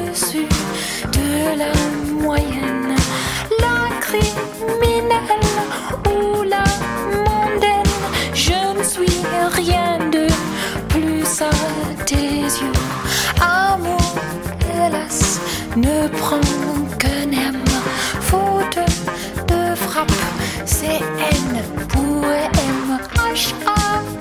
au-dessus de la moyenne. La criminelle ou la mondaine, je ne suis rien de plus à tes yeux. Amour, hélas, ne prend qu'un aime. Faute de frappe, c'est N pour M. H-A